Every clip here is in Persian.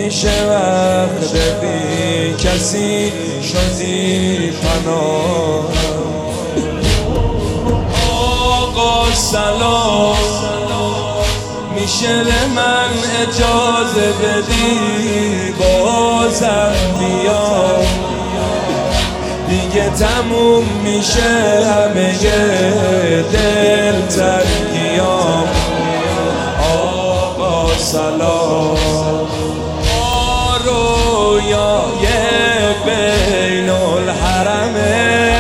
همیشه وقت بی کسی شدی پناه. آقا سلام، میشه به من اجازه بدی بازم بیام؟ دیگه تموم میشه همه دلتنگیام. آقا سلام، ما رویای بین الحرمه،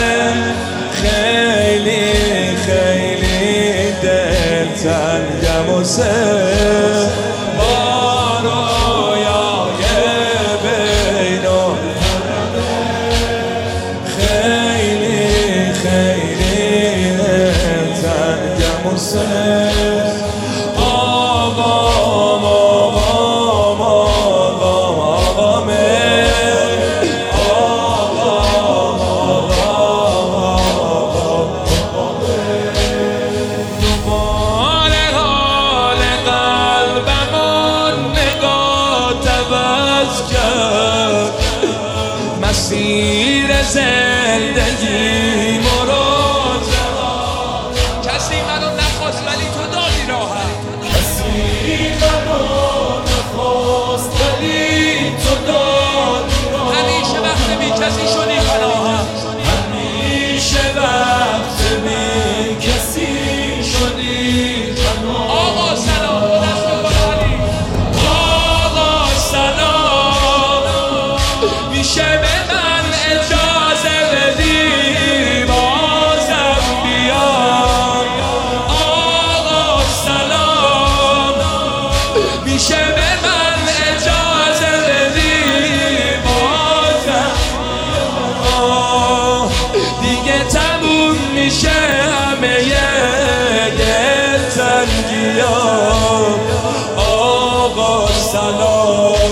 خیلی خیلی دلتنگم و ما رویای بین الحرمه، خیلی خیلی دلتنگم و مسیر زندگی مراد. کسی منو نخواست ولی تو دادی راحت. کسی منو نخواست ولی تو دادی راحت. همیشه وقت بی کسی شدی پناهم. همیشه وقت بی کسی شدی پناهم. آقا سلام، دست بکنی. آقا سلام، میشه به من اجازه بدی بازم بیام؟ آقا سلام، میشه به من اجازه بدی بازم بیام؟ دیگه تموم میشه همه دلتنگیام. آقا سلام.